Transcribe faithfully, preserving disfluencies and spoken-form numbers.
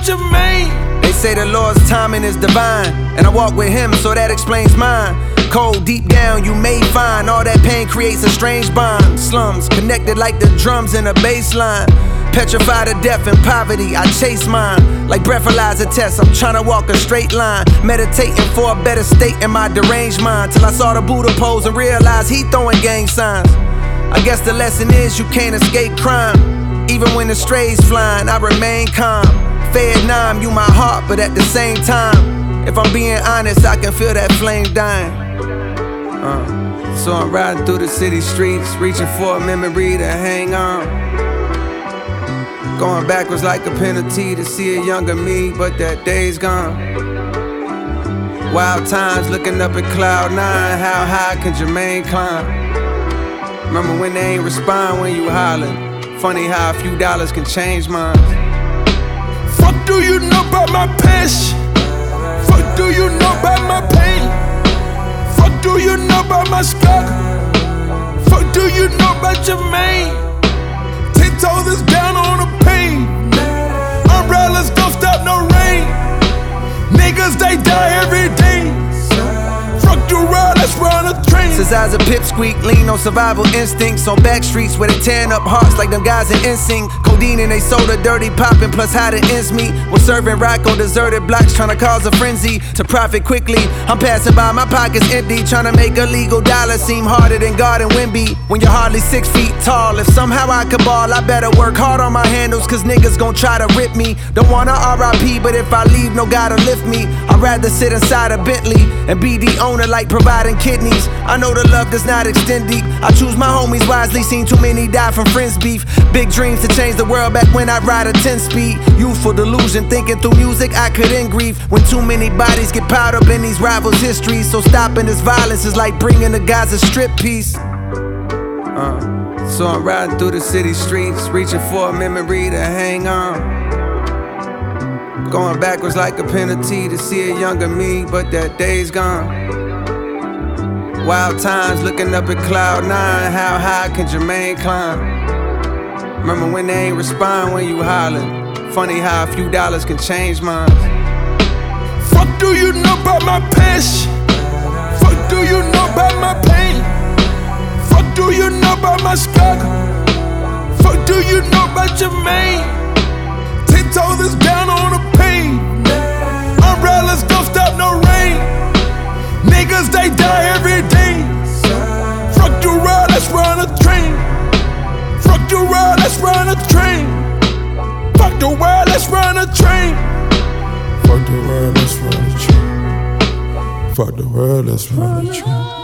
but Jermaine. They say the Lord's timing is divine, and I walk with him, so that explains mine. Cold deep down, you may find all that pain creates a strange bond. Slums connected like the drums in a bass line. Petrified of death and poverty, I chase mine. Like breathalyzer tests, I'm tryna walk a straight line. Meditating for a better state in my deranged mind. Till I saw the Buddha pose and realized he throwing gang signs. I guess the lesson is you can't escape crime. Even when the strays flying, I remain calm. Vietnam, you my heart, but at the same time, if I'm being honest, I can feel that flame dying. Uh, so I'm riding through the city streets, reaching for a memory to hang on. Going backwards like a penalty to see a younger me, but that day's gone. Wild times looking up at cloud nine, how high can Jermaine climb? Remember when they ain't respond when you hollering? Funny how a few dollars can change minds. Fuck do you know about my passion? Fuck do you know about my pain? Fuck do you know about my struggle? Fuck do you know about Jermaine? Ten toes is down on the pain. Umbrellas don't stop no rain. Niggas they die every day. Fuck the road, let's run a train. Since I was a pipsqueak, lean on survival instincts. On back streets where they tearing up hearts like them guys in N Sync. Codeine and they soda, dirty popping, plus how the ends meet. Was serving rock on deserted blocks, trying to cause a frenzy to profit quickly. I'm passing by, my pockets empty, trying to make a legal dollar seem harder than God and Wimby. When you're hardly six feet tall, if somehow I could ball, I better work hard on my handles, cause niggas gon' try to rip me. Don't wanna R I P, but if I leave, no God to lift me. I'd rather sit inside a Bentley and be the owner like providing kidneys. I know the love does not extend deep. I choose my homies wisely, seen too many die from friends beef. Big dreams to change the world back when I ride a ten speed. Youthful delusion, thinking through music I could end grief. When too many bodies get piled up in these rivals' histories. So stopping this violence is like bringing the guys a strip piece. uh, So I'm riding through the city streets, reaching for a memory to hang on. Going backwards like a penalty to see a younger me, but that day's gone. Wild times looking up at cloud nine, how high can Jermaine climb? Remember when they ain't respond when you hollering? Funny how a few dollars can change minds. Fuck do you know about my passion? Fuck do you know about my pain? Fuck do you know about my struggle? Fuck do you know about Jermaine? Ten toes is down on the pain. Umbrellas don't stop no rain. Niggas they die every day. Fuck the road, let's run a train. Fuck the road, let's run a train. Fuck the world, let's run a train. Fuck the world, let's run a train. Fuck the world, let's run a train.